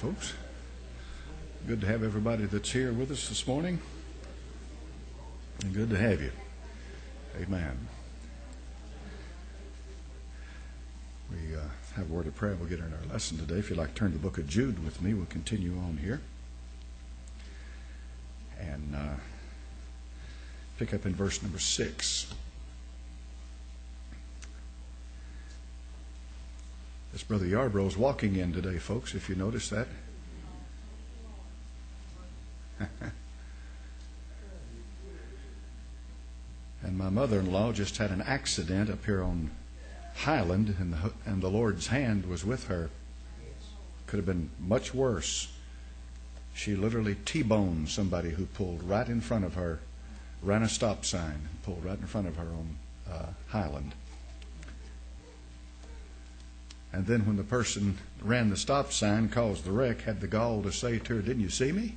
folks. Good to have everybody that's here with us this morning. And good to have you. Amen. We have a word of prayer. We'll get in our lesson today. If you'd like to turn to the book of Jude with me, we'll continue on here. And pick up in verse number 6. This Brother Yarbrough's walking in today, folks, if you notice that. And my mother-in-law just had an accident up here on Highland, and the Lord's hand was with her. Could have been much worse. She literally T-boned somebody who pulled right in front of her, ran a stop sign, and pulled right in front of her on Highland. And then when the person ran the stop sign, caused the wreck, had the gall to say to her, "Didn't you see me?"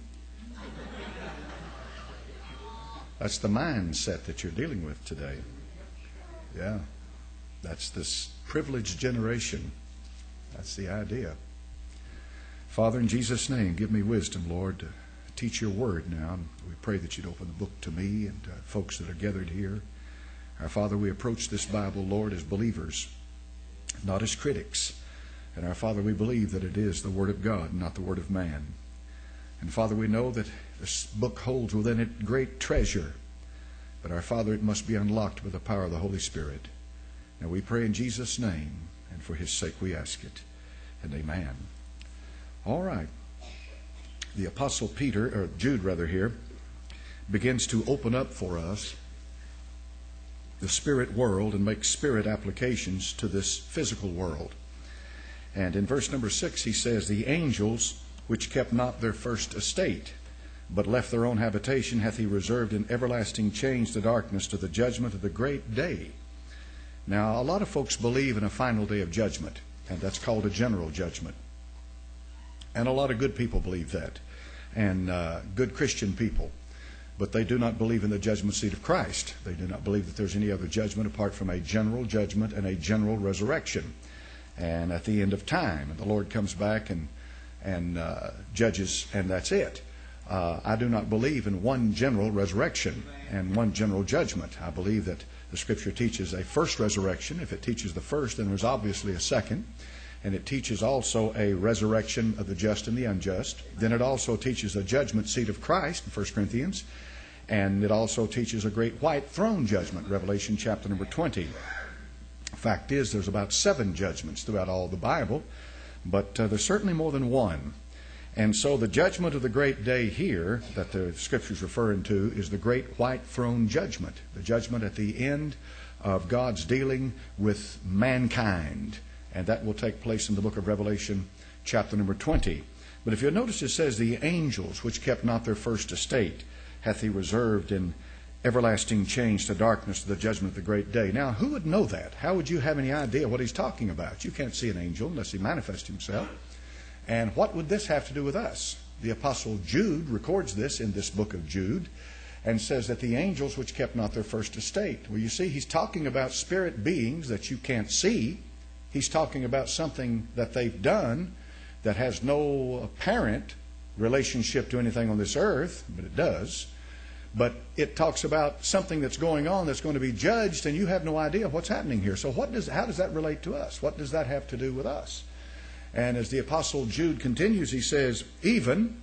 That's the mindset that you're dealing with today. Yeah. That's this privileged generation. That's the idea. Father, in Jesus' name, give me wisdom, Lord, to teach your word now. And we pray that you'd open the book to me and folks that are gathered here. Our Father, we approach this Bible, Lord, as believers, not as critics. And our Father, we believe that it is the Word of God, not the Word of man. And Father, we know that this book holds within it great treasure. But our Father, it must be unlocked by the power of the Holy Spirit. Now we pray in Jesus' name, and for His sake we ask it. And amen. All right. The Apostle Jude here, begins to open up for us the spirit world and make spirit applications to this physical world. And in verse number 6 he says, "The angels which kept not their first estate, but left their own habitation, hath he reserved in everlasting chains to darkness, to the judgment of the great day." Now, a lot of folks believe in a final day of judgment, and that's called a general judgment. And a lot of good people believe that, and good Christian people. But they do not believe in the judgment seat of Christ. They do not believe that there's any other judgment apart from a general judgment and a general resurrection. And at the end of time, and the Lord comes back and judges, and that's it. I do not believe in one general resurrection and one general judgment. I believe that the Scripture teaches a first resurrection. If it teaches the first, then there's obviously a second. And it teaches also a resurrection of the just and the unjust. Then it also teaches a judgment seat of Christ in 1 Corinthians. And it also teaches a great white throne judgment, Revelation chapter number 20. The fact is, there's about 7 judgments throughout all the Bible, but there's certainly more than one. And so the judgment of the great day here that the Scripture's referring to is the great white throne judgment, the judgment at the end of God's dealing with mankind. And that will take place in the book of Revelation chapter number 20. But if you'll notice, it says, "The angels which kept not their first estate hath he reserved in everlasting chains to darkness, to the judgment of the great day." Now, who would know that? How would you have any idea what he's talking about? You can't see an angel unless he manifests himself. And what would this have to do with us? The Apostle Jude records this in this book of Jude and says that the angels which kept not their first estate. Well, you see, he's talking about spirit beings that you can't see. He's talking about something that they've done that has no apparent relationship to anything on this earth, but it does. But it talks about something that's going on that's going to be judged, and you have no idea what's happening here. So how does that relate to us? What does that have to do with us? And as the Apostle Jude continues, he says, "Even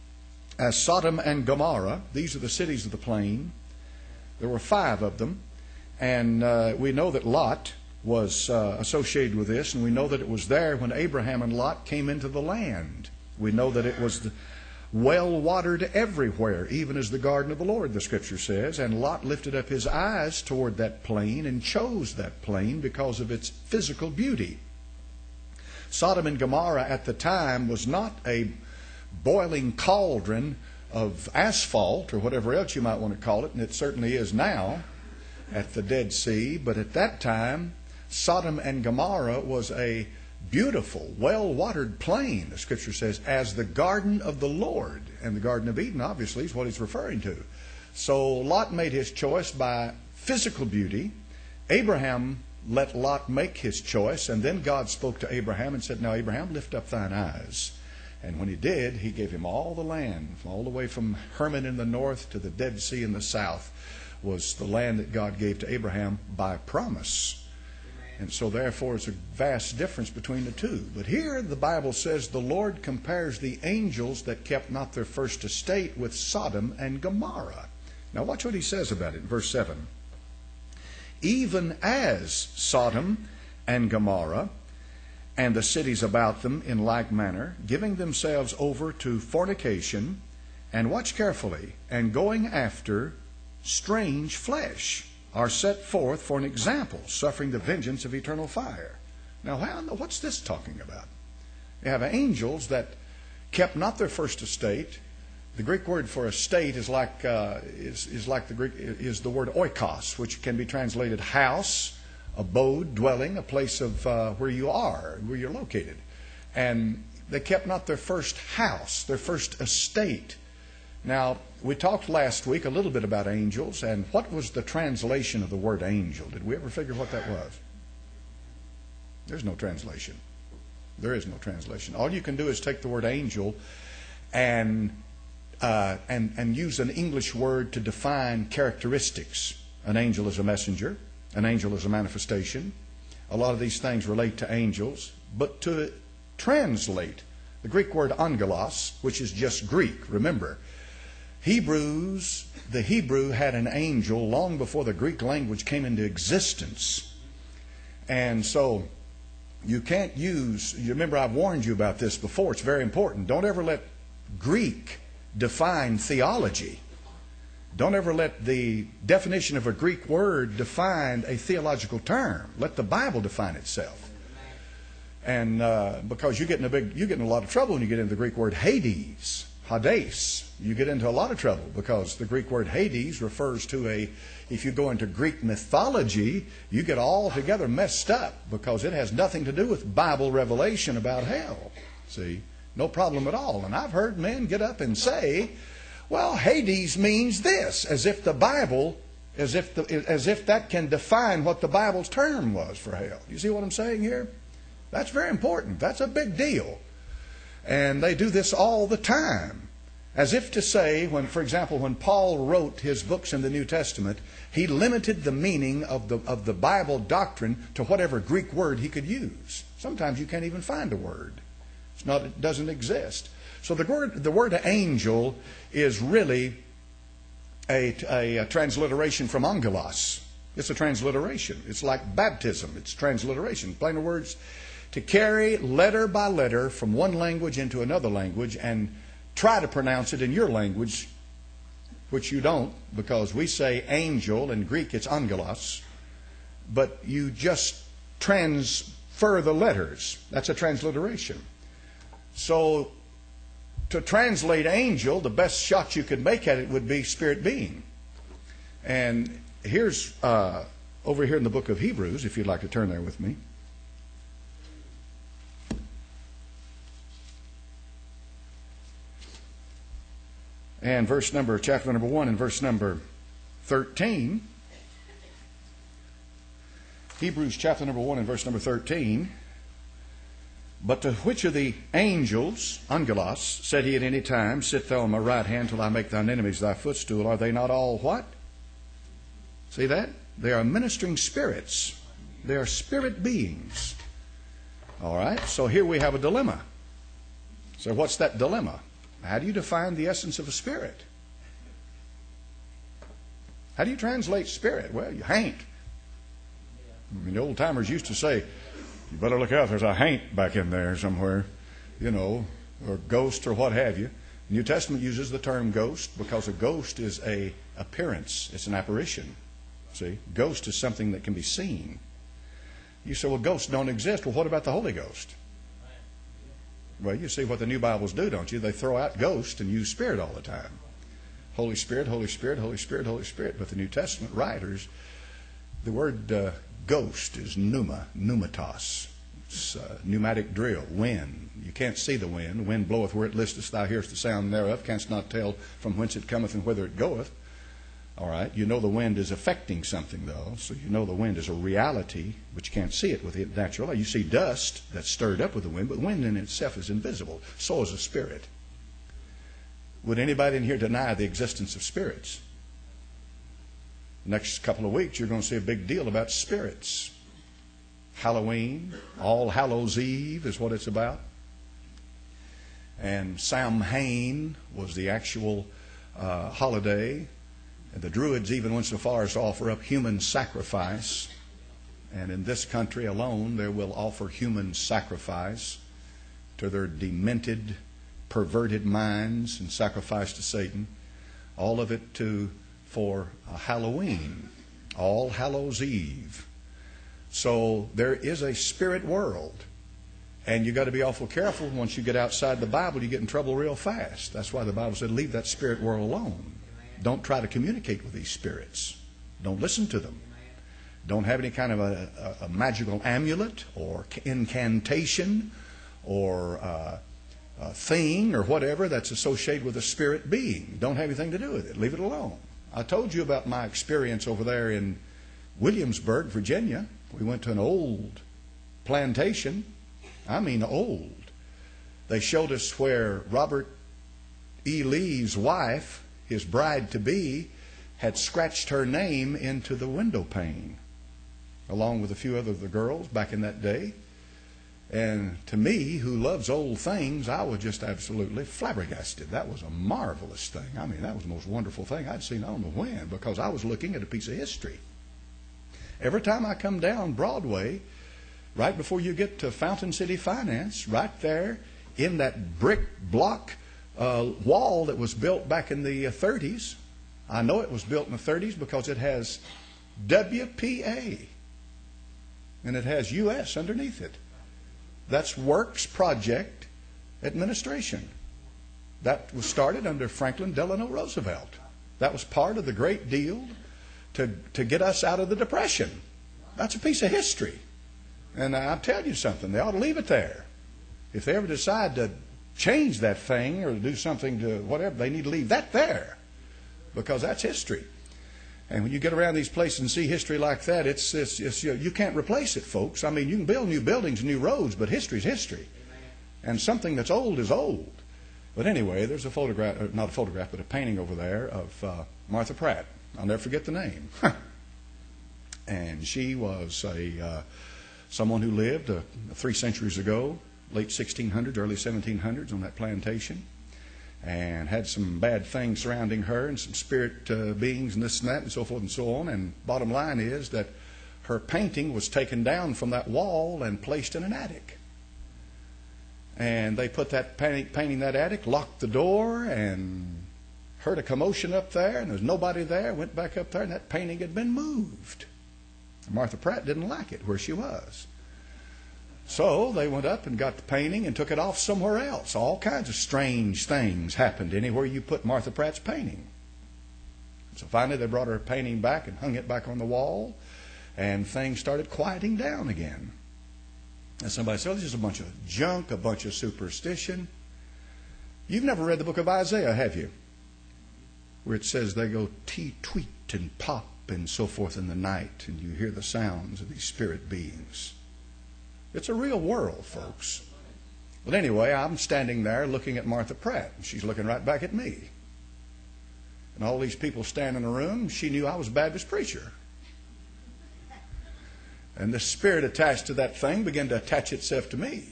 as Sodom and Gomorrah," these are the cities of the plain, there were 5 of them, and we know that Lot was associated with this, and we know that it was there when Abraham and Lot came into the land. We know that it was well-watered everywhere, even as the garden of the Lord, the Scripture says. And Lot lifted up his eyes toward that plain and chose that plain because of its physical beauty. Sodom and Gomorrah at the time was not a boiling cauldron of asphalt or whatever else you might want to call it, and it certainly is now at the Dead Sea. But at that time, Sodom and Gomorrah was a beautiful, well-watered plain, the Scripture says, as the garden of the Lord. And the Garden of Eden, obviously, is what he's referring to. So Lot made his choice by physical beauty. Abraham let Lot make his choice, and then God spoke to Abraham and said, "Now, Abraham, lift up thine eyes And when he did, he gave him all the land, all the way from Hermon in the north to the Dead Sea in the south, was the land that God gave to Abraham by promise. And so therefore it's a vast difference between the two. But here the Bible says the Lord compares the angels that kept not their first estate with Sodom and Gomorrah. Now watch what he says about it in verse 7. Even as Sodom and Gomorrah and the cities about them in like manner, giving themselves over to fornication, and watch carefully, and going after strange flesh, are set forth for an example, suffering the vengeance of eternal fire. Now, what's this talking about? You have angels that kept not their first estate. The Greek word for estate is like the word oikos, which can be translated house, abode, dwelling, a place of where you are, where you're located. And they kept not their first house, their first estate. Now, we talked last week a little bit about angels, and what was the translation of the word angel? Did we ever figure what that was? There's no translation. There is no translation. All you can do is take the word angel and use an English word to define characteristics. An angel is a messenger. An angel is a manifestation. A lot of these things relate to angels. But to translate the Greek word angelos, which is just Greek, remember, the Hebrew had an angel long before the Greek language came into existence. And so you can't you remember I've warned you about this before, it's very important. Don't ever let Greek define theology. Don't ever let the definition of a Greek word define a theological term. Let the Bible define itself. And because you get in a lot of trouble when you get into the Greek word Hades. Hades. You get into a lot of trouble because the Greek word Hades refers to if you go into Greek mythology, you get all together messed up because it has nothing to do with Bible revelation about hell. See? No problem at all. And I've heard men get up and say, well, Hades means this, as if the Bible, as if that can define what the Bible's term was for hell. You see what I'm saying here? That's very important. That's a big deal. And they do this all the time. As if to say, for example, when Paul wrote his books in the New Testament, he limited the meaning of the Bible doctrine to whatever Greek word he could use. Sometimes you can't even find a word. It doesn't exist. So the word angel is really a transliteration from angelos. It's a transliteration. It's like baptism. It's transliteration. Plain words, to carry letter by letter from one language into another language and try to pronounce it in your language, which you don't, because we say angel, in Greek it's angelos, but you just transfer the letters. That's a transliteration. So to translate angel, the best shot you could make at it would be spirit being. And here's over here in the book of Hebrews, if you'd like to turn there with me. And chapter number 1 and verse number 13. Hebrews chapter number 1 and verse number 13. But to which of the angels, angelos, said he at any time, sit thou on my right hand till I make thine enemies thy footstool? Are they not all what? See that? They are ministering spirits. They are spirit beings. All right, so here we have a dilemma. So what's that dilemma? How do you define the essence of a spirit? How do you translate spirit? Well, you hain't. I mean, the old timers used to say, you better look out, there's a haint back in there somewhere, or ghost or what have you. The New Testament uses the term ghost because a ghost is a appearance. It's an apparition. See, ghost is something that can be seen. You say, well, ghosts don't exist. Well, what about the Holy Ghost? Well, you see what the new Bibles do, don't you? They throw out ghost and use spirit all the time. Holy Spirit, Holy Spirit, Holy Spirit, Holy Spirit. But the New Testament writers, the word ghost is pneuma, pneumatos. It's pneumatic drill, wind. You can't see the wind. The wind bloweth where it listeth, thou hearest the sound thereof, canst not tell from whence it cometh and whither it goeth. All right. You know the wind is affecting something, though. So you know the wind is a reality, but you can't see it with the natural eye. You see dust that's stirred up with the wind, but the wind in itself is invisible. So is a spirit. Would anybody in here deny the existence of spirits? Next couple of weeks, you're going to see a big deal about spirits. Halloween, All Hallows Eve is what it's about. And Samhain was the actual holiday. And the Druids even went so far as to offer up human sacrifice. And in this country alone, they will offer human sacrifice to their demented, perverted minds and sacrifice to Satan. All of it for Halloween, All Hallows Eve. So there is a spirit world. And you've got to be awful careful. Once you get outside the Bible, you get in trouble real fast. That's why the Bible said, leave that spirit world alone. Don't try to communicate with these spirits. Don't listen to them. Don't have any kind of a magical amulet or incantation or thing or whatever that's associated with a spirit being. Don't have anything to do with it. Leave it alone. I told you about my experience over there in Williamsburg, Virginia. We went to an old plantation. I mean old. They showed us where Robert E. Lee's wife, his bride-to-be, had scratched her name into the window pane, along with a few other of the girls back in that day. And to me, who loves old things, I was just absolutely flabbergasted. That was a marvelous thing. I mean, that was the most wonderful thing I'd seen, I don't know when, because I was looking at a piece of history. Every time I come down Broadway, right before you get to Fountain City Finance, right there in that brick block wall that was built back in the 30s. I know it was built in the 30s because it has WPA and it has U.S. underneath it. That's Works Project Administration. That was started under Franklin Delano Roosevelt. That was part of the great deal to get us out of the Depression. That's a piece of history. And I'll tell you something, they ought to leave it there. If they ever decide to change that thing or to do something to whatever, they need to leave that there because that's history. And when you get around these places and see history like that, it's you can't replace it, folks. I mean, you can build new buildings and new roads, but history's history. And something that's old is old. But anyway, there's a photograph, not a photograph, but a painting over there of Martha Pratt. I'll never forget the name. And she was someone who lived 3 centuries ago, late 1600s, early 1700s on that plantation, and had some bad things surrounding her and some spirit beings and this and that and so forth and so on. And bottom line is that her painting was taken down from that wall and placed in an attic. And they put that painting in that attic, locked the door, and heard a commotion up there, and there was nobody there, went back up there, and that painting had been moved. Martha Pratt didn't like it where she was. So they went up and got the painting and took it off somewhere else. All kinds of strange things happened anywhere you put Martha Pratt's painting. So finally they brought her painting back and hung it back on the wall, and things started quieting down again. And somebody said, oh, this is a bunch of junk, a bunch of superstition. You've never read the book of Isaiah, have you? Where it says they go tweet and pop and so forth in the night, and you hear the sounds of these spirit beings. It's a real world, folks. But anyway, I'm standing there looking at Martha Pratt, and she's looking right back at me. And all these people standing in the room, she knew I was a Baptist preacher. And the spirit attached to that thing began to attach itself to me.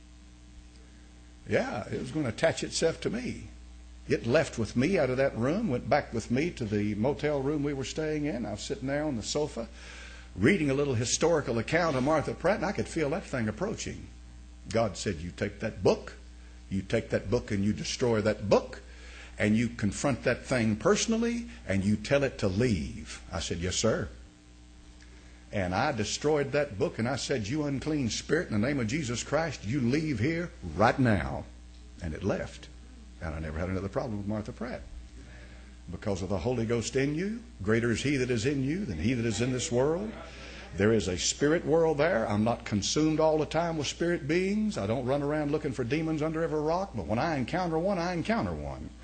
Yeah, it was going to attach itself to me. It left with me out of that room, went back with me to the motel room we were staying in. I was sitting there on the sofa, reading a little historical account of Martha Pratt, and I could feel that thing approaching. God said, you take that book and you destroy that book, and you confront that thing personally, and you tell it to leave. I said, yes, sir. And I destroyed that book, and I said, you unclean spirit, in the name of Jesus Christ, you leave here right now. And it left. And I never had another problem with Martha Pratt. Because of the Holy Ghost in you, greater is He that is in you than he that is in this world. There is a spirit world there. I'm not consumed all the time with spirit beings. I don't run around looking for demons under every rock. But when I encounter one, I encounter one.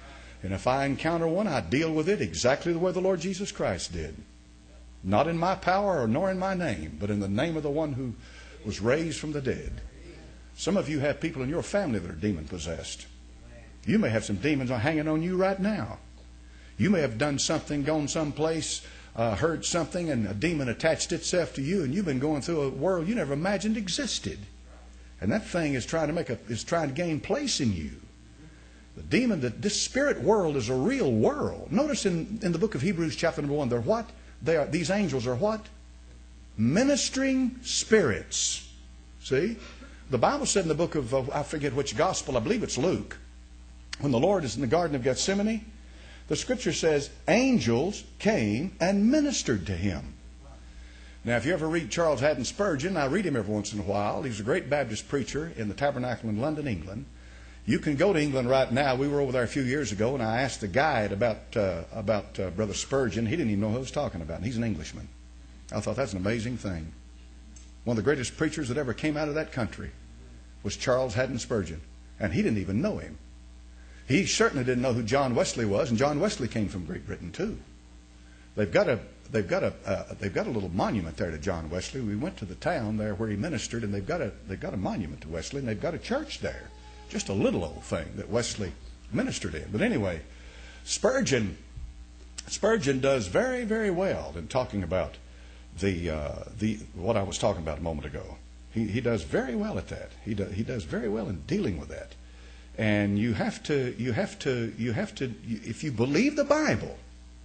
And if I encounter one, I deal with it exactly the way the Lord Jesus Christ did. Not in my power or nor in my name, but in the name of the one who was raised from the dead. Some of you have people in your family that are demon-possessed. You may have some demons hanging on you right now. You may have done something, gone someplace, heard something, and a demon attached itself to you, and you've been going through a world you never imagined existed. And that thing is trying to gain place in you. The demon, this spirit world is a real world. Notice in the book of Hebrews chapter number 1, they're what? These angels are what? Ministering spirits. See? The Bible said in the book of, I forget which gospel, I believe it's Luke, when the Lord is in the Garden of Gethsemane, the Scripture says angels came and ministered to Him. Now, if you ever read Charles Haddon Spurgeon, I read him every once in a while. He's a great Baptist preacher in the Tabernacle in London, England. You can go to England right now. We were over there a few years ago, and I asked the guide about Brother Spurgeon. He didn't even know who I was talking about. And he's an Englishman. I thought that's an amazing thing. One of the greatest preachers that ever came out of that country was Charles Haddon Spurgeon, and he didn't even know him. He certainly didn't know who John Wesley was, and John Wesley came from Great Britain too. They've got a little monument there to John Wesley. We went to the town there where he ministered, and they've got a monument to Wesley, and they've got a church there. Just a little old thing that Wesley ministered in. But anyway, Spurgeon does very, very well in talking about what I was talking about a moment ago. He does very well at that. He does very well in dealing with that. And you have to if you believe the Bible,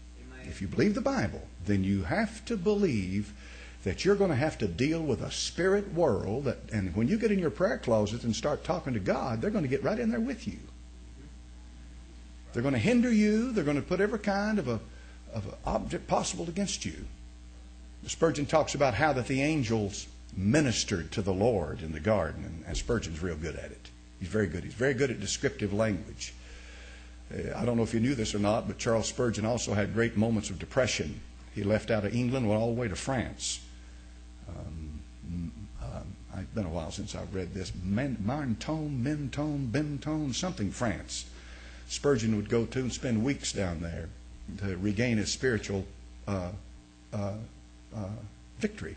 then you have to believe that you're going to have to deal with a spirit world and when you get in your prayer closet and start talking to God, they're going to get right in there with you. They're going to hinder you. They're going to put every kind of an object possible against you. Spurgeon talks about how that the angels ministered to the Lord in the garden, and Spurgeon's real good at it. He's very good. He's very good at descriptive language. I don't know if you knew this or not, but Charles Spurgeon also had great moments of depression. He left out of England, went all the way to France. It's been a while since I've read this. Mentone, something France. Spurgeon would go to and spend weeks down there to regain his spiritual victory.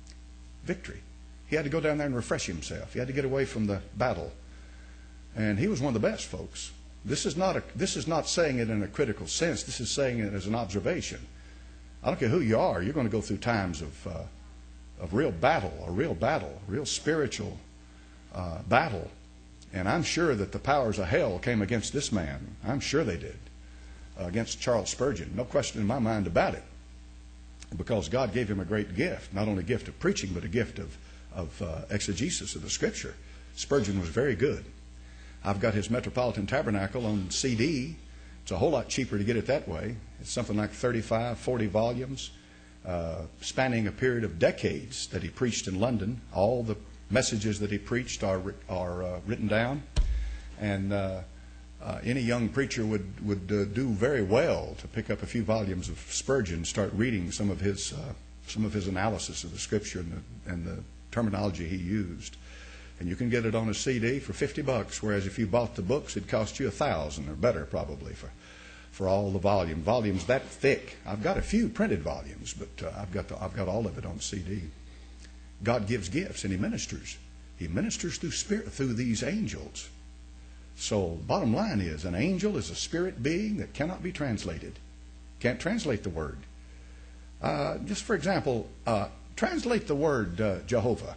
He had to go down there and refresh himself. He had to get away from the battle. And he was one of the best, folks. This is not saying it in a critical sense. This is saying it as an observation. I don't care who you are. You're going to go through times of real battle, real spiritual battle. And I'm sure that the powers of hell came against this man. I'm sure they did. Against Charles Spurgeon. No question in my mind about it. Because God gave him a great gift. Not only a gift of preaching, but a gift of exegesis of the Scripture. Spurgeon was very good. I've got his Metropolitan Tabernacle on CD. It's a whole lot cheaper to get it that way. It's something like 35, 40 volumes, spanning a period of decades that he preached in London. All the messages that he preached are written down. And any young preacher would do very well to pick up a few volumes of Spurgeon, start reading some of his analysis of the Scripture and the terminology he used. And you can get it on a CD for $50, whereas if you bought the books, it'd cost you $1,000 or better probably for all the volumes that thick. I've got a few printed volumes, but I've got all of it on CD. God gives gifts, and He ministers. He ministers through these angels. So, bottom line is, an angel is a spirit being that cannot be translated. Can't translate the word. Just for example, translate the word Jehovah.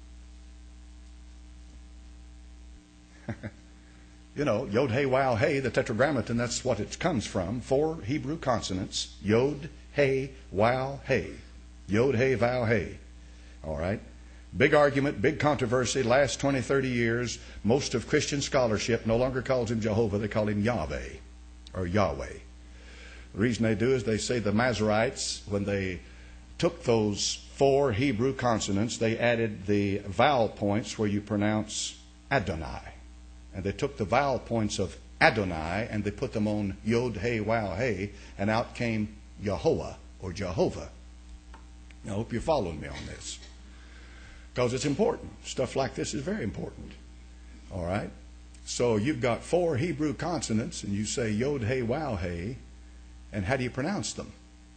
You know, Yod, Hey, Wow, Hey, the Tetragrammaton, that's what it comes from. 4 Hebrew consonants. Yod, Hey, Wow, Hey. Yod, Hey, Wow, Hey. All right. Big argument, big controversy, last 20, 30 years. Most of Christian scholarship no longer calls him Jehovah. They call him Yahweh or Yahweh. The reason they do is they say the Masoretes, when they took those 4 Hebrew consonants, they added the vowel points where you pronounce Adonai. And they took the vowel points of Adonai and they put them on Yod, Hey, Wow, Hey, and out came Yahovah or Jehovah. I hope you're following me on this. Because it's important. Stuff like this is very important. All right? So you've got 4 Hebrew consonants, and you say Yod, Hey, Wow, Hey, and how do you pronounce them?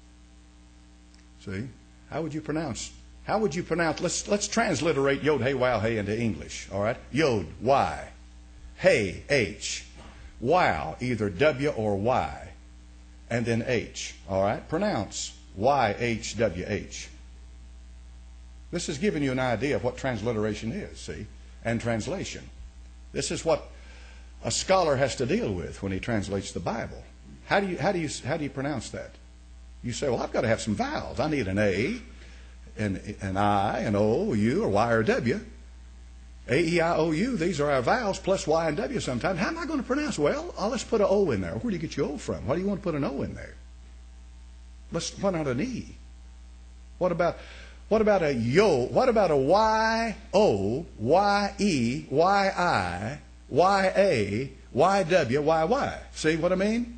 See? How would you pronounce? Let's transliterate Yod, Hey, Wow, Hey into English. All right? Yod, Y. Hey, H. Wow, either W or Y. And then H. All right? Pronounce Y-H-W-H. This is giving you an idea of what transliteration is, see? And translation. This is what a scholar has to deal with when he translates the Bible. How do you pronounce that? You say, well, I've got to have some vowels. I need an A, an I, an O, U, or Y, or W. A, E, I, O, U, these are our vowels, plus Y and W sometimes. How am I going to pronounce? Well, let's put an O in there. Where do you get your O from? Why do you want to put an O in there? Why not an E? What about a yo? What about a Y, O, Y, E, Y, I, Y, A, Y, W, Y, Y? See what I mean?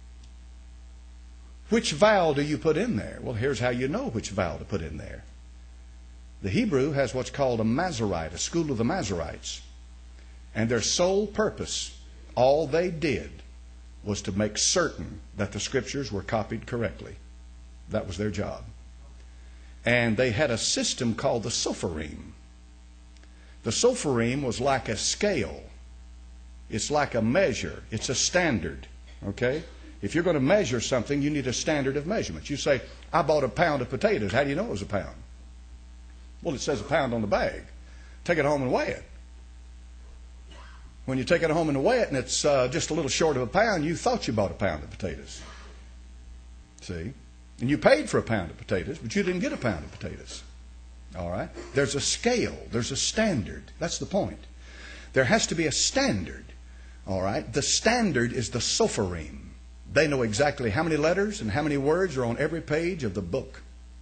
Which vowel do you put in there? Well, here's how you know which vowel to put in there. The Hebrew has what's called a Masorite, a school of the Masorites. And their sole purpose, all they did, was to make certain that the Scriptures were copied correctly. That was their job. And they had a system called the Sopherim. The Sopherim was like a scale. It's like a measure. It's a standard. Okay? If you're going to measure something, you need a standard of measurement. You say, I bought a pound of potatoes. How do you know it was a pound? Well, it says a pound on the bag. Take it home and weigh it. When you take it home and weigh it and it's just a little short of a pound, you thought you bought a pound of potatoes. See? And you paid for a pound of potatoes, but you didn't get a pound of potatoes. All right? There's a scale. There's a standard. That's the point. There has to be a standard. All right? The standard is the Sopherim. They know exactly how many letters and how many words are on every page of the book.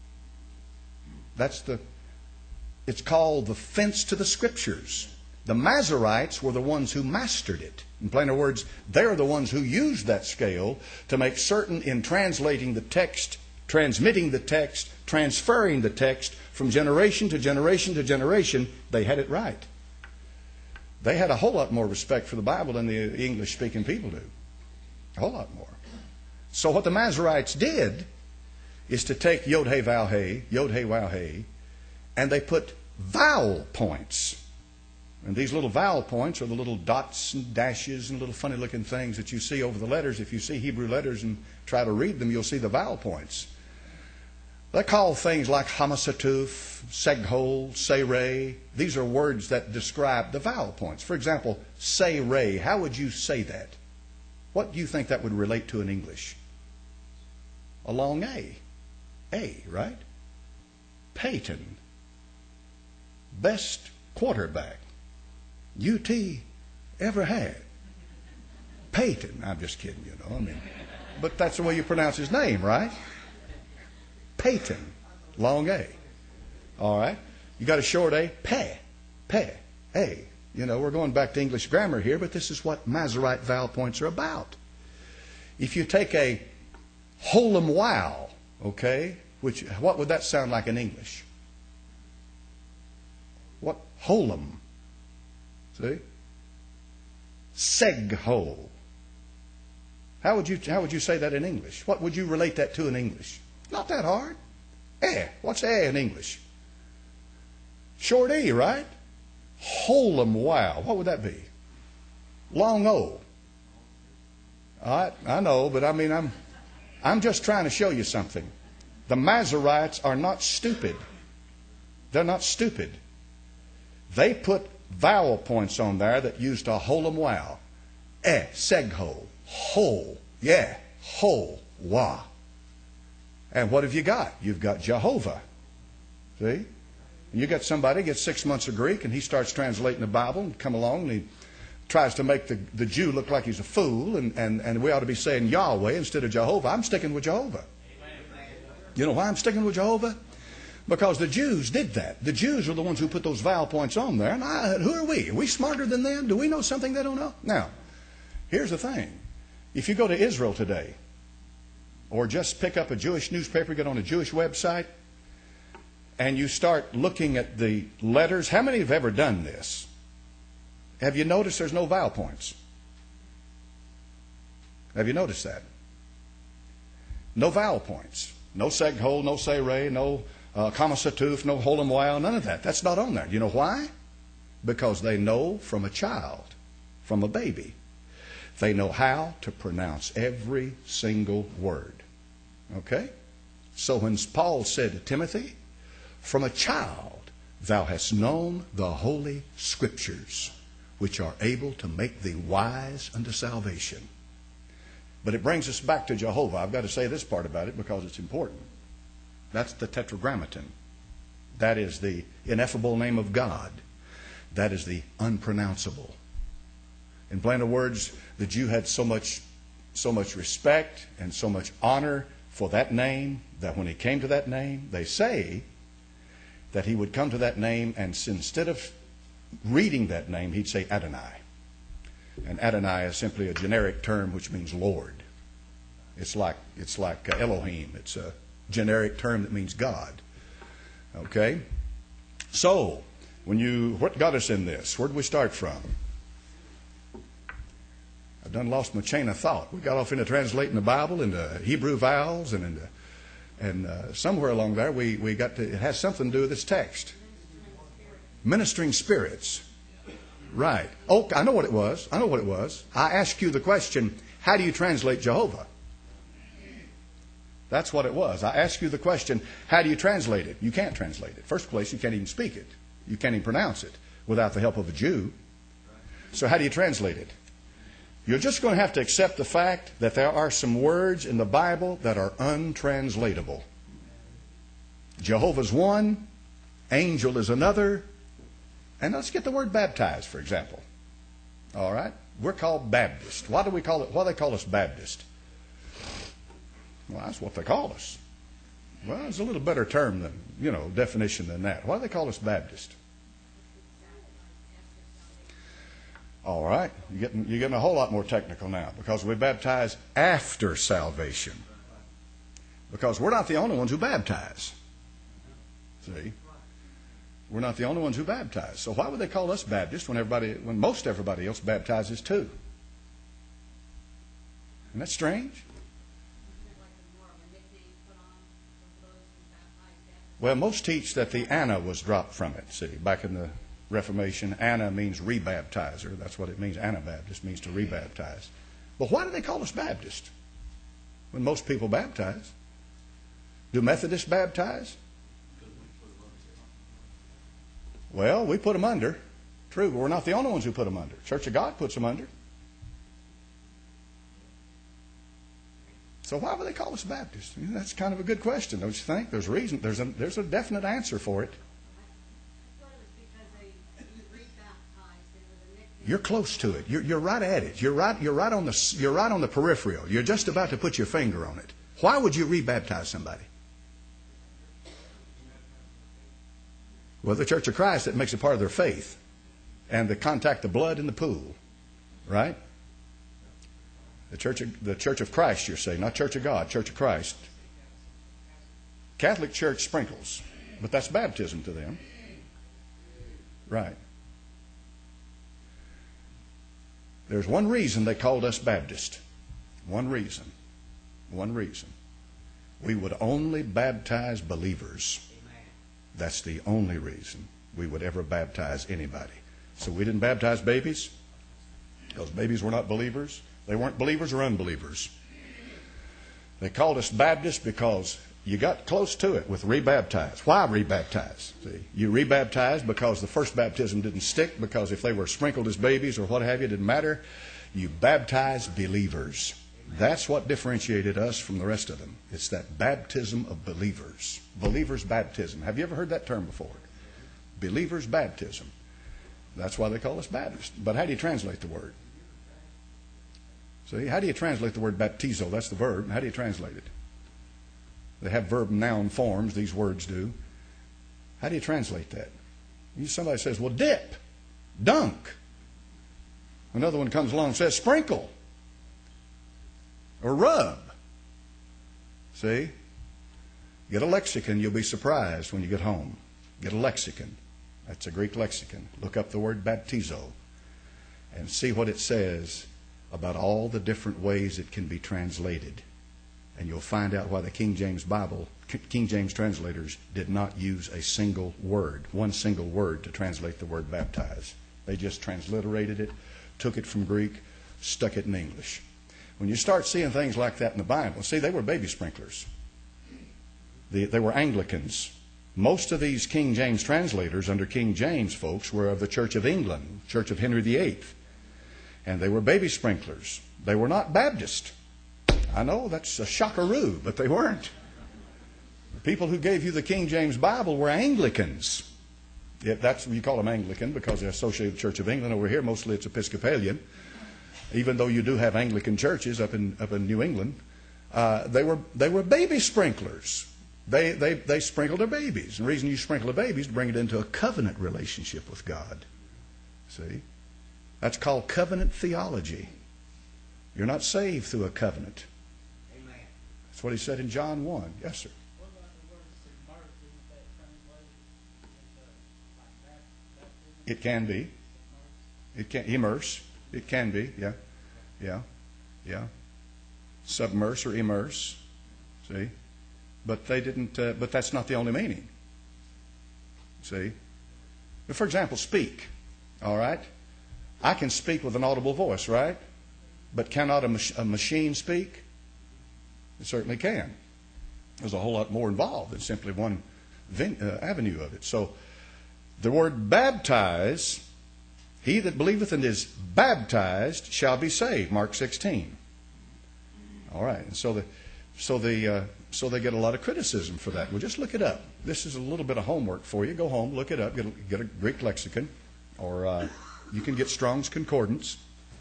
It's called the fence to the Scriptures. The Masorites were the ones who mastered it. In plainer words, they're the ones who used that scale to make certain in translating the text, transmitting the text, transferring the text from generation to generation to generation, they had it right. They had a whole lot more respect for the Bible than the English-speaking people do. A whole lot more. So what the Masorites did is to take Yod, Hey, Vowel, Hey, Yod, Hey, Wow, Hey, and they put vowel points. And these little vowel points are the little dots and dashes and little funny looking things that you see over the letters. If you see Hebrew letters and try to read them, you'll see the vowel points. They're called things like Hamasatuf, Seghol, Sere. These are words that describe the vowel points. For example, Sere. How would you say that? What do you think that would relate to in English? A long A. A, right? Peyton. Best quarterback UT ever had. Peyton. I'm just kidding, you know. But that's the way you pronounce his name, right? Peyton. Long A. All right. You got a short A. A. You know, we're going back to English grammar here, but this is what Masorite vowel points are about. If you take a holum wow, okay, what would that sound like in English? What? Holum. See? Segho. How would you say that in English? What would you relate that to in English? Not that hard. What's in English? Short E, right? Holum wow. What would that be? Long O. I know, but I'm just trying to show you something. The Masorites are not stupid. They're not stupid. They put vowel points on there that used a holum wow. Segho, ho, yeah, ho, wa. And what have you got? You've got Jehovah. See? You got somebody gets 6 months of Greek and he starts translating the Bible and come along and he tries to make the Jew look like he's a fool and we ought to be saying Yahweh instead of Jehovah. I'm sticking with Jehovah. You know why I'm sticking with Jehovah? Because the Jews did that. The Jews are the ones who put those vowel points on there. And who are we? Are we smarter than them? Do we know something they don't know? Now, here's the thing. If you go to Israel today, or just pick up a Jewish newspaper, get on a Jewish website, and you start looking at the letters. How many have ever done this? Have you noticed there's no vowel points? Have you noticed that? No vowel points. No seg hole, no say ray, no comma satuf, no holem wow, none of that. That's not on there. You know why? Because they know from a child, from a baby, they know how to pronounce every single word. Okay? So when Paul said to Timothy, from a child thou hast known the holy scriptures, which are able to make thee wise unto salvation. But it brings us back to Jehovah. I've got to say this part about it because it's important. That's the Tetragrammaton. That is the ineffable name of God. That is the unpronounceable. In plain words, the Jew had so much respect and so much honor for that name that when he came to that name, they say that he would come to that name and instead of reading that name, he'd say Adonai. And Adonai is simply a generic term which means Lord. It's like Elohim. It's a generic term that means God. Okay? So, what got us in this? Where did we start from? I've done lost my chain of thought. We got off into translating the Bible into Hebrew vowels and somewhere along there we got to, it has something to do with this text. Ministering spirits. Right. Oh, I know what it was. I asked you the question, how do you translate Jehovah? That's what it was. I asked you the question, how do you translate it? You can't translate it. First place, you can't even speak it. You can't even pronounce it without the help of a Jew. So how do you translate it? You're just going to have to accept the fact that there are some words in the Bible that are untranslatable. Jehovah's one, angel is another, and let's get the word baptized, for example. All right? We're called Baptist. Why do they call us Baptist? Well, that's what they call us. Well, it's a little better term than, definition than that. Why do they call us Baptist? All right. You're getting a whole lot more technical now because we baptize after salvation. Because we're not the only ones who baptize. See? We're not the only ones who baptize. So why would they call us Baptist when most everybody else baptizes too? Isn't that strange? Well, most teach that the Anna was dropped from it. See, back in the Reformation, Anna means rebaptizer. That's what it means. Anabaptist means to rebaptize. But why do they call us Baptist when most people baptize? Do Methodists baptize? Well, we put them under. True, but we're not the only ones who put them under. Church of God puts them under. So why would they call us Baptist? That's kind of a good question, don't you think? There's a reason. There's a definite answer for it. You're close to it. You're right at it. You're right on the peripheral. You're just about to put your finger on it. Why would you rebaptize somebody? Well, the Church of Christ, that makes it part of their faith. And the contact the blood in the pool. Right? The Church of Christ, you're saying, not Church of God, Church of Christ. Catholic Church sprinkles, but that's baptism to them. Right. There's one reason they called us Baptist. One reason. We would only baptize believers. That's the only reason we would ever baptize anybody. So we didn't baptize babies because babies were not believers. They weren't believers or unbelievers. They called us Baptist because you got close to it with rebaptize. Why rebaptize? See, you rebaptized because the first baptism didn't stick, because if they were sprinkled as babies or what have you, it didn't matter. You baptized believers. That's what differentiated us from the rest of them. It's that baptism of believers. Believers' baptism. Have you ever heard that term before? Believers' baptism. That's why they call us Baptist. But how do you translate the word? See, how do you translate the word baptizo? That's the verb. How do you translate it? They have verb and noun forms, these words do. How do you translate that? Somebody says, well, dip, dunk. Another one comes along and says, sprinkle, or rub. See? Get a lexicon, you'll be surprised when you get home. Get a lexicon. That's a Greek lexicon. Look up the word baptizo. and see what it says about all the different ways it can be translated. And you'll find out why the King James translators did not use a single word, one single word, to translate the word baptize. They just transliterated it, took it from Greek, stuck it in English. When you start seeing things like that in the Bible, see, they were baby sprinklers. They were Anglicans. Most of these King James translators under King James folks were of the Church of England, Church of Henry VIII. And they were baby sprinklers. They were not Baptist. I know that's a shockaroo, but they weren't. The people who gave you the King James Bible were Anglicans. That's you call them Anglican because they're associated with the Church of England. Over here, mostly it's Episcopalian. Even though you do have Anglican churches up in New England, they were baby sprinklers. They sprinkled their babies. And the reason you sprinkle a baby is to bring it into a covenant relationship with God. See? That's called covenant theology. You're not saved through a covenant. Amen. That's what he said in John 1. Yes, sir. What about the word submerge? Isn't that translated into like baptism? It can be. It can immerse. It can be. Yeah. Submerse or immerse. See? But they didn't. But that's not the only meaning. See? But for example, speak. All right. I can speak with an audible voice, right? But cannot a machine speak? It certainly can. There's a whole lot more involved than simply one avenue of it. So the word baptize, he that believeth and is baptized shall be saved. Mark 16. All right. And so they get a lot of criticism for that. Well, just look it up. This is a little bit of homework for you. Go home, look it up, get a Greek lexicon, or you can get Strong's Concordance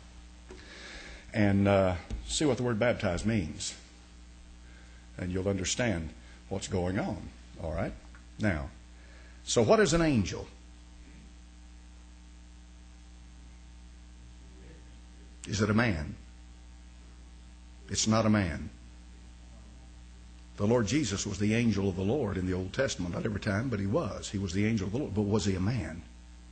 and see what the word baptize means. And you'll understand what's going on. All right? Now, so what is an angel? Is it a man? It's not a man. The Lord Jesus was the angel of the Lord in the Old Testament. Not every time, but he was. He was the angel of the Lord. But was he a man?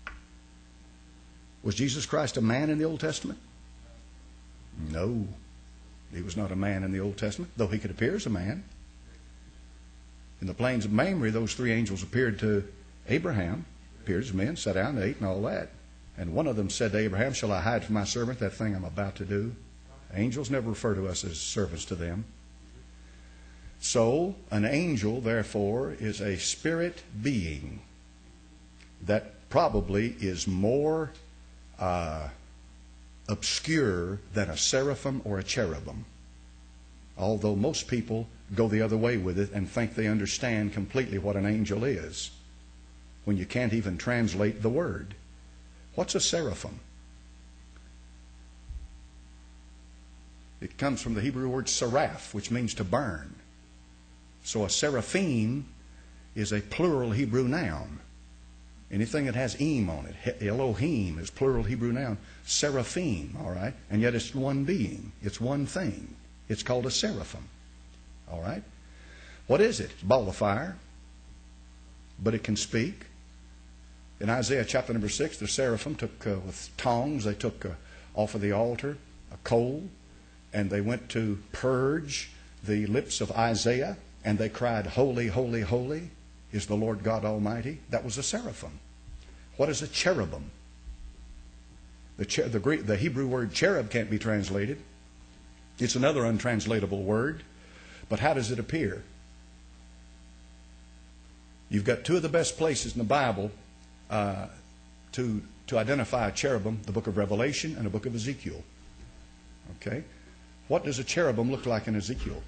Was Jesus Christ a man in the Old Testament? No. He was not a man in the Old Testament, though he could appear as a man. In the plains of Mamre, those three angels appeared to Abraham, appeared as men, sat down and ate and all that. And one of them said to Abraham, "Shall I hide from my servant that thing I'm about to do?" Angels never refer to us as servants to them. So, an angel, therefore, is a spirit being that probably is more obscure than a seraphim or a cherubim. Although most people go the other way with it and think they understand completely what an angel is, when you can't even translate the word. What's a seraphim? It comes from the Hebrew word seraph, which means to burn. So a seraphim is a plural Hebrew noun. Anything that has "im" on it, Elohim is plural Hebrew noun. Seraphim, all right? And yet it's one being. It's one thing. It's called a seraphim, all right? What is it? It's a ball of fire, but it can speak. In Isaiah chapter number 6, the seraphim took with tongs, they took off of the altar a coal, and they went to purge the lips of Isaiah, and they cried, "Holy, holy, holy is the Lord God Almighty." That was a seraphim. What is a cherubim? The Hebrew word cherub can't be translated. It's another untranslatable word. But how does it appear? You've got two of the best places in the Bible to identify a cherubim, the book of Revelation and the book of Ezekiel. Okay? What does a cherubim look like in Ezekiel?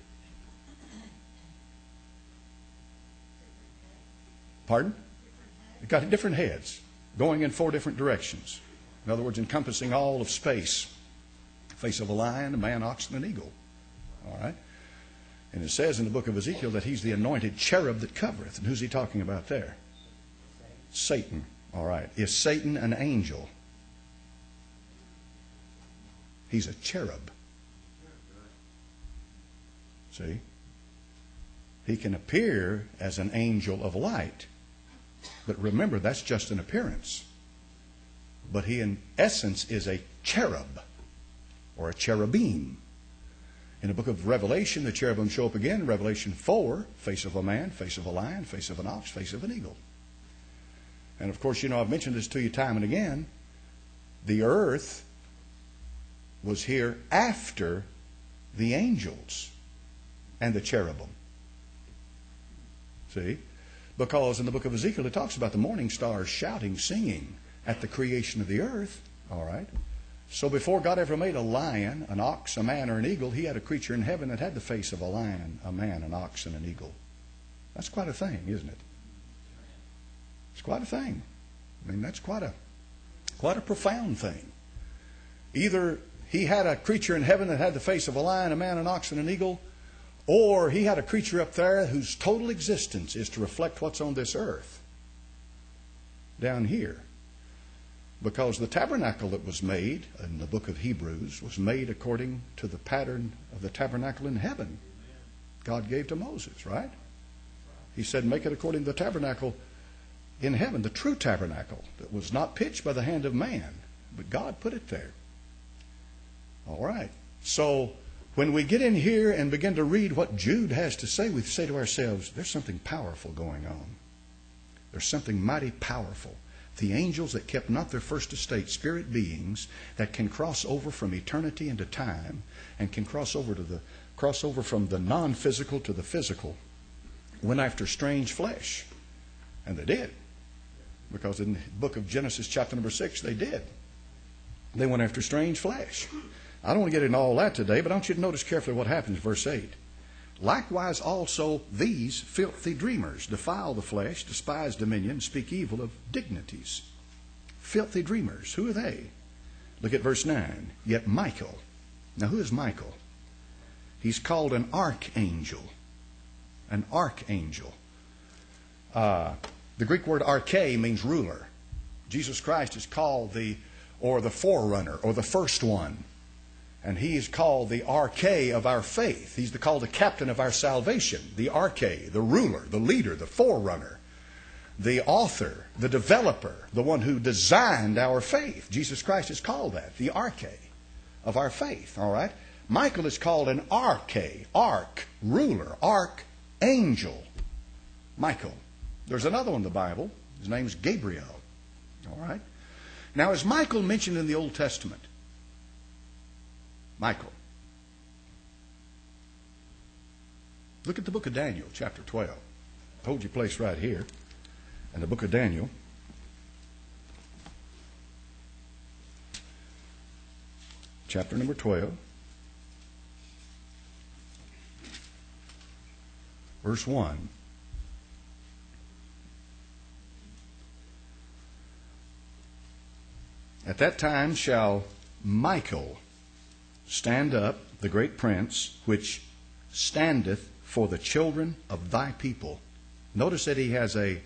Pardon? It got different heads, going in 4 different directions. In other words, encompassing all of space. Face of a lion, a man, ox, and an eagle. All right? And it says in the book of Ezekiel that he's the anointed cherub that covereth. And who's he talking about there? Satan. All right. Is Satan an angel? He's a cherub. See? He can appear as an angel of light. But remember, that's just an appearance. but he in essence is a cherub or a cherubim. In the book of Revelation, the cherubim show up again. Revelation 4, face of a man, face of a lion, face of an ox, face of an eagle. And of course, I've mentioned this to you time and again. The earth was here after the angels and the cherubim. See? Because in the book of Ezekiel, it talks about the morning stars shouting, singing at the creation of the earth. All right? So before God ever made a lion, an ox, a man, or an eagle, he had a creature in heaven that had the face of a lion, a man, an ox, and an eagle. That's quite a thing, isn't it? It's quite a thing. I mean, that's quite a profound thing. Either he had a creature in heaven that had the face of a lion, a man, an ox, and an eagle, or he had a creature up there whose total existence is to reflect what's on this earth down here. Because the tabernacle that was made in the book of Hebrews was made according to the pattern of the tabernacle in heaven God gave to Moses, right? He said, make it according to the tabernacle in heaven, the true tabernacle that was not pitched by the hand of man, but God put it there. All right. So when we get in here and begin to read what Jude has to say, we say to ourselves, there's something powerful going on. There's something mighty powerful. The angels that kept not their first estate, spirit beings that can cross over from eternity into time and can cross over from the non-physical to the physical, went after strange flesh. And they did. Because in the book of Genesis chapter number 6, they did. They went after strange flesh. I don't want to get into all that today, but I want you to notice carefully what happens in verse 8. Likewise also these filthy dreamers defile the flesh, despise dominion, speak evil of dignities. Filthy dreamers, who are they? Look at verse 9. Yet Michael. Now who is Michael? He's called an archangel. An archangel. The Greek word arche means ruler. Jesus Christ is called the forerunner, or the first one. And he is called the arche of our faith. He's called the captain of our salvation. The arche, the ruler, the leader, the forerunner, the author, the developer, the one who designed our faith. Jesus Christ is called that, the arche of our faith. All right? Michael is called an arche, arch, ruler, archangel. Michael. There's another one in the Bible. His name is Gabriel. All right? Now, is Michael mentioned in the Old Testament? Michael. Look at the book of Daniel, chapter 12. Hold your place right here. In the book of Daniel. Chapter number 12. Verse 1. At that time shall Michael stand up, the great prince, which standeth for the children of thy people. Notice that he has a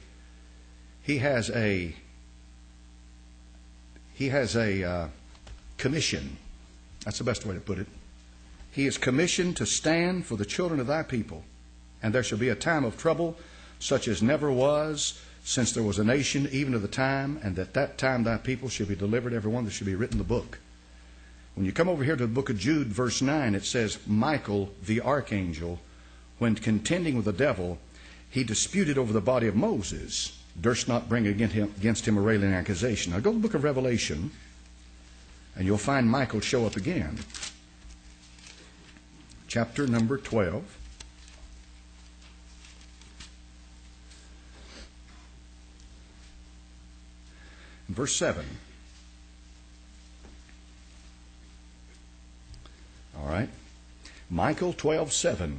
commission. That's the best way to put it. He is commissioned to stand for the children of thy people. And there shall be a time of trouble, such as never was since there was a nation, even to the time, and at that time thy people shall be delivered, every one that shall be written in the book. When you come over here to the book of Jude, verse 9, it says, Michael, the archangel, when contending with the devil, he disputed over the body of Moses, durst not bring against him a railing accusation. Now go to the book of Revelation, and you'll find Michael show up again. Chapter number 12. Verse 7. All right. Michael 12:7.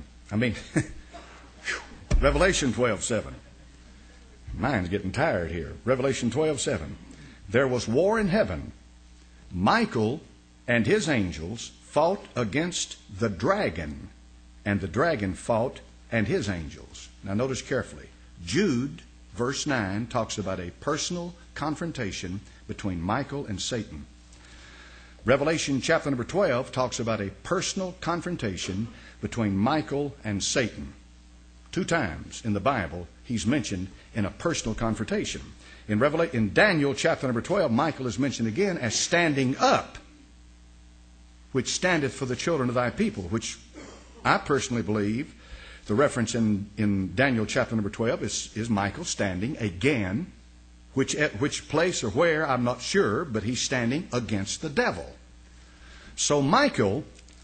Revelation 12:7. Mine's getting tired here. Revelation 12:7. There was war in heaven. Michael and his angels fought against the dragon, and the dragon fought and his angels. Now notice carefully. Jude, verse 9, talks about a personal confrontation between Michael and Satan. Revelation chapter number 12 talks about a personal confrontation between Michael and Satan. 2 times in the Bible he's mentioned in a personal confrontation. In Daniel chapter number 12, Michael is mentioned again as standing up, which standeth for the children of thy people, which I personally believe the reference in Daniel chapter number 12 is Michael standing again, at which place or where, I'm not sure, but he's standing against the devil. So Michael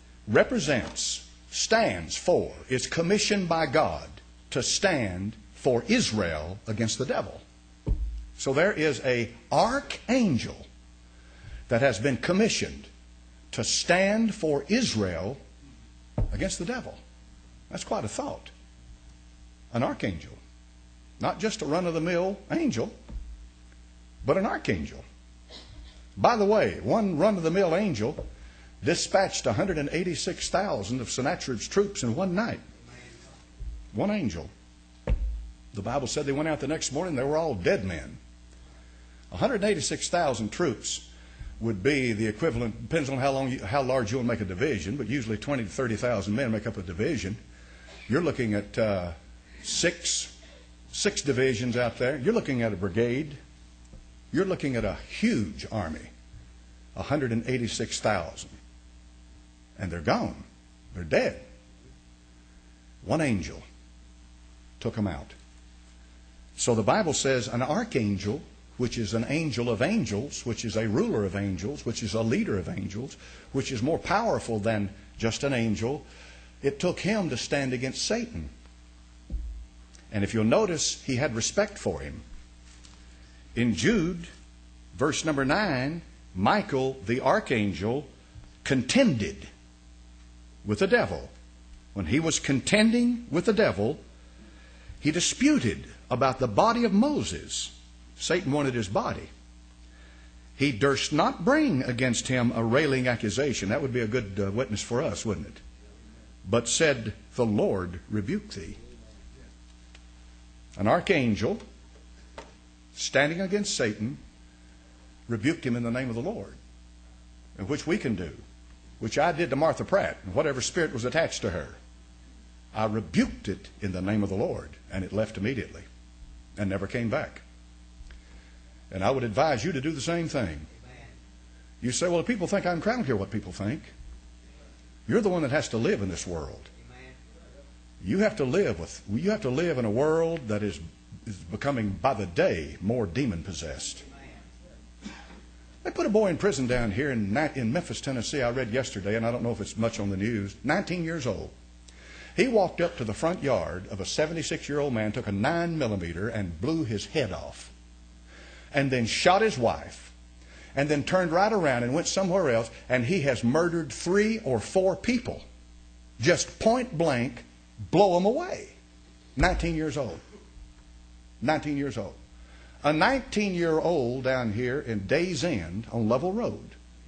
stands for, is commissioned by God to stand for Israel against the devil. So there is an archangel that has been commissioned to stand for Israel against the devil. That's quite a thought. An archangel. Not just a run-of-the-mill angel, but an archangel. By the way, one run-of-the-mill angel dispatched 186,000 of Sennacherib's troops in one night. One angel. The Bible said they went out the next morning, they were all dead men. 186,000 troops would be the equivalent, depends on how large you want to make a division, but usually 20 to 30,000 men make up a division. You're looking at six divisions out there. You're looking at a brigade. You're looking at a huge army. 186,000. And they're gone. They're dead. One angel took them out. So the Bible says an archangel, which is an angel of angels, which is a ruler of angels, which is a leader of angels, which is more powerful than just an angel, it took him to stand against Satan. And if you'll notice, he had respect for him. In Jude, verse number 9, Michael, the archangel, contended with the devil. When he was contending with the devil, he disputed about the body of Moses. Satan wanted his body. He durst not bring against him a railing accusation. That would be a good witness for us, wouldn't it? But said, the Lord rebuke thee. An archangel, standing against Satan, rebuked him in the name of the Lord. And which we can do. Which I did to Martha Pratt, and whatever spirit was attached to her. I rebuked it in the name of the Lord, and it left immediately and never came back. And I would advise you to do the same thing. You say, well, if people think I'm crazy, I don't care what people think. You're the one that has to live in this world. You have to live in a world that is becoming by the day more demon possessed. They put a boy in prison down here in Memphis, Tennessee. I read yesterday, and I don't know if it's much on the news. 19 years old. He walked up to the front yard of a 76-year-old man, took a 9mm and blew his head off. And then shot his wife. And then turned right around and went somewhere else. And he has murdered 3 or 4 people. Just point blank, blow them away. 19 years old. 19 years old. A 19-year-old down here in Days End on Level Road,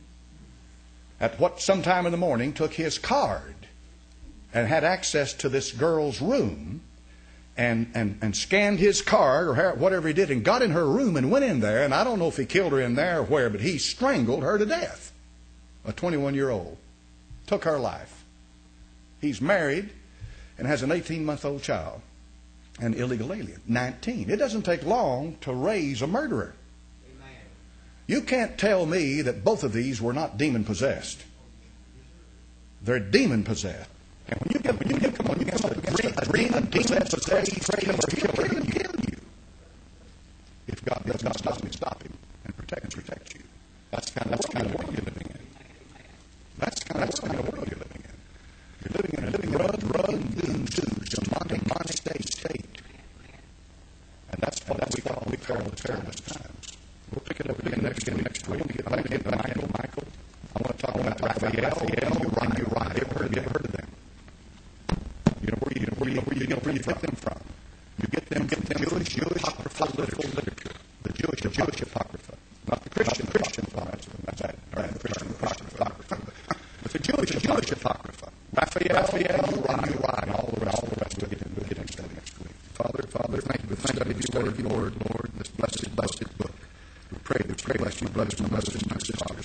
at sometime in the morning, took his card and had access to this girl's room and scanned his card or whatever he did and got in her room and went in there. And I don't know if he killed her in there or where, but he strangled her to death. A 21-year-old. Took her life. He's married and has an 18-month-old child. An illegal alien. 19. It doesn't take long to raise a murderer. Amen. You can't tell me that both of these were not demon-possessed. They're demon-possessed. And when you come up against a demon-possessed killer, he'll kill you. If God does not stop him and protect you. That's the kind of world you're living in. That's the kind of world you're living in. You're living in a drug and demonic state. And that's what we call the perilous times. We'll pick it up again next week. We'll get back into Michael. I want to talk about Raphael, Uriah. Ever heard of them? You know where you get them from? You get them Jewish apocryphal literature. The Jewish apocrypha. Not the Christian apocrypha. That's right. The Christian apocrypha. But the Jewish apocrypha. Raphael, Uriah, and all the rest. We'll get into that next week. Father, thank you for studying your word, Lord, this blessed book. We pray that you bless my brothers and sisters.